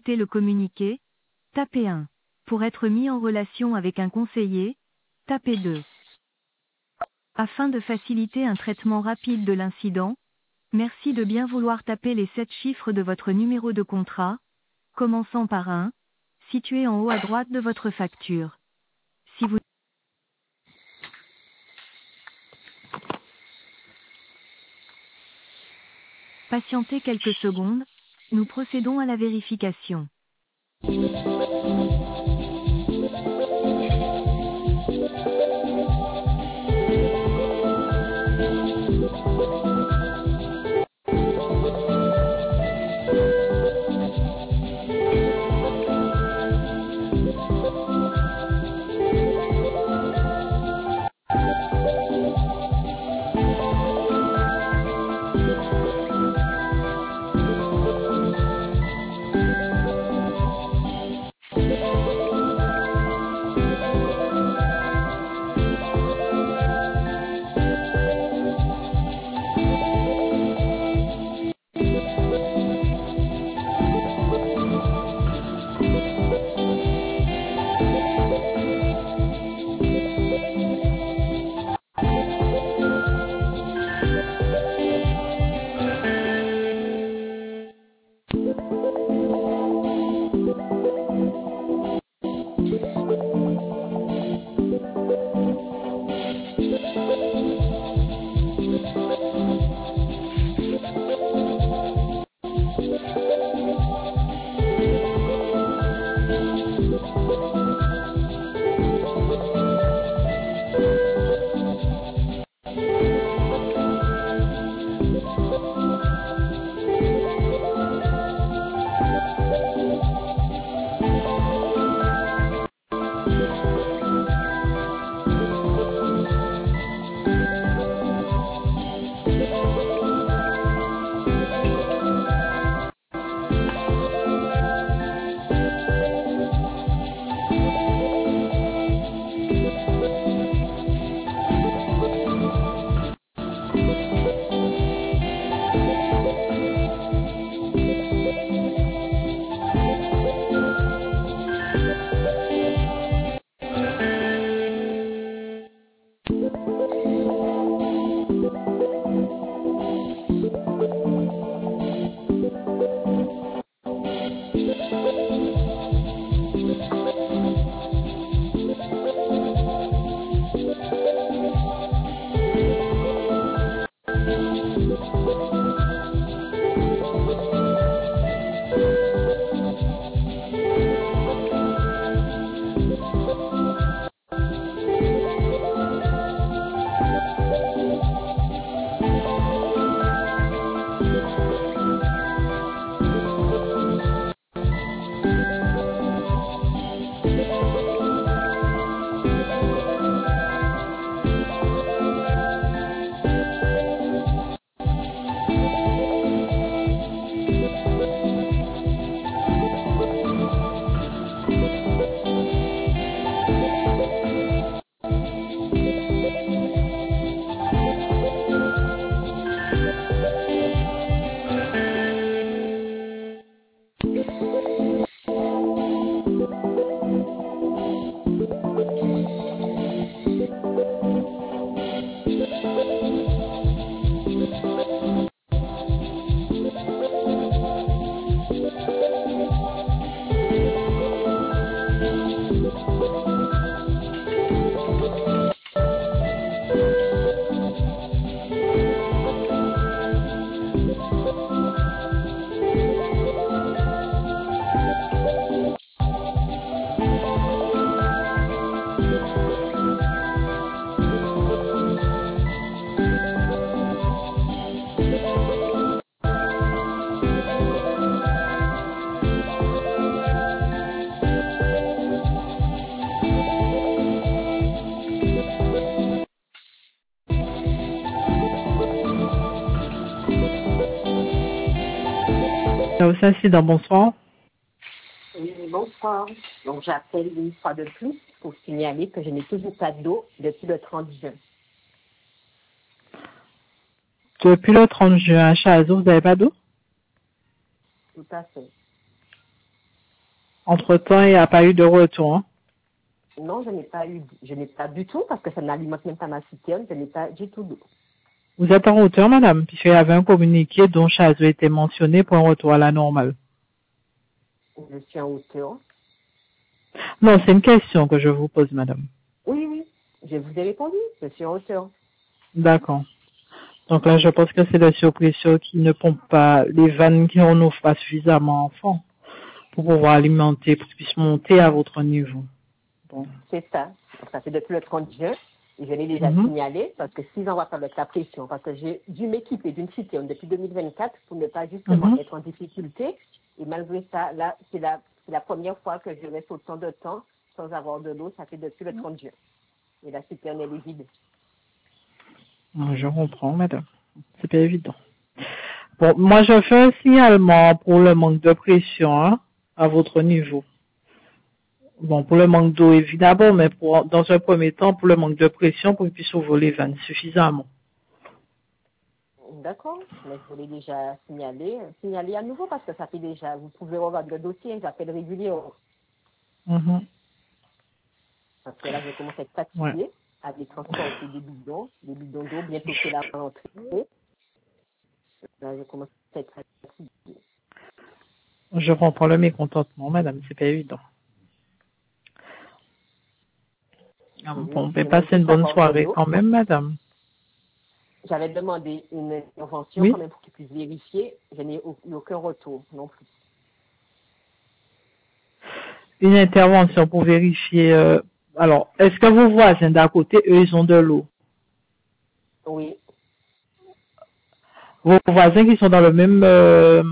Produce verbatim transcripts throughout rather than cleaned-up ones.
écouter le communiqué, tapez un. Pour être mis en relation avec un conseiller, tapez deux. Afin de faciliter un traitement rapide de l'incident, merci de bien vouloir taper les sept chiffres de votre numéro de contrat, commençant par un, situé en haut à droite de votre facture. Si vous patientez quelques secondes, nous procédons à la vérification. Saint-Cydan, bonsoir. Oui, bonsoir. Donc, j'appelle une fois de plus pour signaler que je n'ai toujours pas d'eau depuis le trente juin. Depuis le trente juin à Chazot, vous n'avez pas d'eau? Tout à fait. Entre-temps, il n'y a pas eu de retour. Hein? Non, je n'ai pas eu, je n'ai pas du tout, parce que ça n'alimente même pas ma citerne, je n'ai pas du tout d'eau. Vous êtes en hauteur, madame, puisqu'il y avait un communiqué dont Chazeux était mentionné pour un retour à la normale. Je suis en hauteur. Non, c'est une question que je vous pose, madame. Oui, oui, je vous ai répondu, je suis en hauteur. D'accord. Donc là, je pense que c'est la surpression qui ne pompe pas les vannes qui en offrent pas suffisamment enfants pour pouvoir alimenter, pour qu'ils puissent monter à votre niveau. Bon. C'est ça. Ça fait depuis le trente juin. Et je l'ai déjà Mm-hmm. signalé parce que s'ils envoient pas avec la pression, parce que j'ai dû m'équiper d'une citerne depuis deux mille vingt-quatre pour ne pas justement Mm-hmm. être en difficulté. Et malgré ça, là, c'est la, c'est la première fois que je reste autant de temps sans avoir de l'eau. Ça fait depuis le trente juin. Et la citerne, elle est vide. Je comprends, madame. C'est pas évident. Bon, moi, je fais un signalement pour le manque de pression hein, à votre niveau. Bon, pour le manque d'eau, évidemment, mais pour, dans un premier temps, pour le manque de pression, pour qu'ils puissent ouvrir les vannes suffisamment. D'accord, mais je voulais déjà signaler, signaler à nouveau parce que ça fait déjà, vous pouvez revoir le dossier, j'appelle régulièrement. Mm-hmm. Parce que là, je commence à être fatiguée, Ouais. à aller transporter des bidons, des bidons d'eau, bientôt c'est la rentrée. Là, je commence à être fatiguée. Je comprends le mécontentement, madame, c'est pas évident. Ah, Je bon, viens, ben, je viens passez une juste bonne avoir de soirée l'eau. quand même, madame. J'avais demandé une intervention Oui. quand même pour qu'ils puissent vérifier. Je n'ai eu aucun retour non plus. Une intervention pour vérifier. Euh, alors, est-ce que vos voisins d'à côté, eux, ils ont de l'eau? Oui, Vos voisins qui sont dans le même, euh,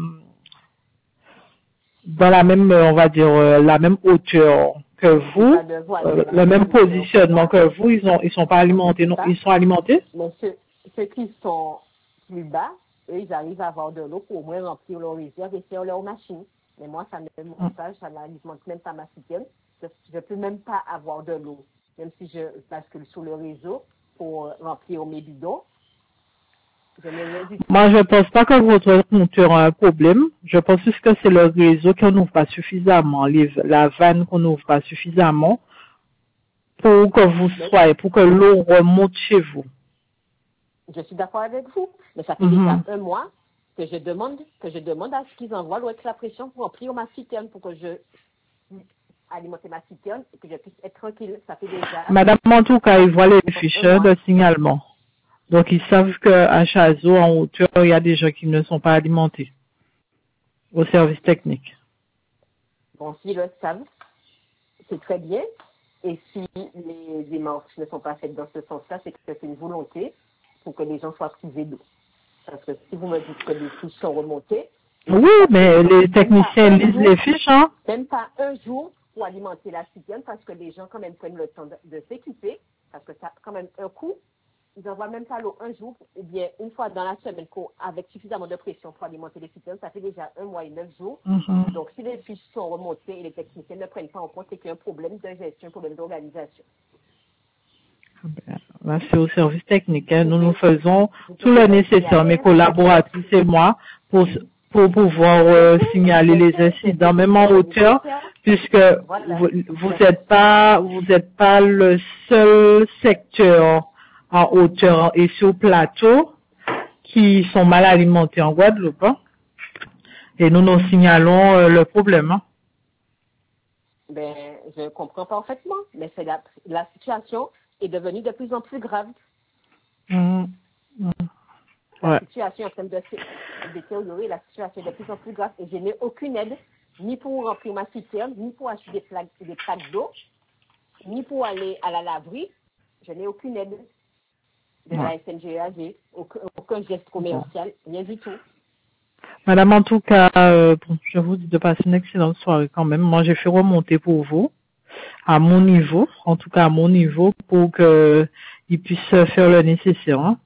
dans la même, euh, on va dire, euh, la même hauteur que j'ai vous, pas de voisins euh, dans le la même même hauteur que positionnement moi. que vous, ils ont, ils sont pas alimentés, non? Pas. Ils sont alimentés? Mais ceux, ceux qui sont plus bas, eux, ils arrivent à avoir de l'eau pour au moins remplir leurs réserves et faire leur machine. Mais moi, ça ne me manque pas, ça n'alimente même pas ma citerne. Je ne peux même pas avoir de l'eau, même si je bascule sur le réseau pour remplir mes bidons. Je n'ai rien du tout. Moi, je pense pas que votre compteur a un problème. Je pense juste que c'est le réseau qu'on n'ouvre pas suffisamment, les, la vanne qu'on n'ouvre pas suffisamment pour que vous Mais soyez, pour que l'eau remonte chez vous. je suis d'accord avec vous, mais ça fait Mm-hmm. déjà un mois que je demande, que je demande à ce qu'ils envoient l'eau avec la pression pour remplir ma citerne, pour que je alimenter ma citerne et que je puisse être tranquille. Ça fait déjà Madame, en tout cas, ils voient les fiches un mois. de signalement. Donc, ils savent qu'à Chazo, en hauteur, il y a des gens qui ne sont pas alimentés au service technique. Bon, s'ils le savent, c'est très bien. Et si les démarches ne sont pas faites dans ce sens-là, c'est que c'est une volonté pour que les gens soient privés d'eau. Parce que si vous me dites que les fiches sont remontées, Oui, mais les techniciens lisent jour, les fiches, hein. Même pas un jour pour alimenter la citerne parce que les gens quand même prennent le temps de, de s'équiper, parce que ça a quand même un coût. Ils n'envoient même pas l'eau un jour, ou bien une fois dans la semaine avec suffisamment de pression pour alimenter les citernes. Ça fait déjà un mois et neuf jours. Mm-hmm. Donc, si les fiches sont remontées et les techniciens ne prennent pas en compte, c'est qu'il y a un problème de gestion, un problème d'organisation. Là, c'est au service technique. Hein. Nous, Pouvez, nous faisons vous tout le pouvez le nécessaire, mes signaler. collaboratrices et moi, pour, pour pouvoir euh, signaler les incidents, même en hauteur, puisque Voilà. vous vous n'êtes pas, vous êtes pas le seul secteur en hauteur et sur plateau qui sont mal alimentés en Guadeloupe. Hein. Et nous nous signalons euh, le problème. Hein. Ben, je comprends parfaitement, mais c'est la, la situation est devenue de plus en plus grave. Mmh. Mmh. La Ouais. situation est en train de se détériorer, la situation est de plus en plus grave et je n'ai aucune aide, ni pour remplir ma citerne, ni pour acheter des plaques, des plaques d'eau, ni pour aller à la laverie. Je n'ai aucune aide de Ouais. la S N G A G, aucun, aucun geste commercial, bon. Rien du tout. Madame, en tout cas, euh, bon, je vous dis de passer une excellente soirée quand même. Moi, j'ai fait remonter pour vous, à mon niveau, en tout cas à mon niveau, pour qu'ils puissent faire le nécessaire. Hein.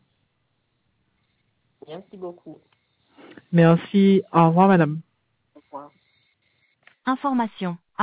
Merci beaucoup. Merci. Au revoir, madame. Au revoir. Information.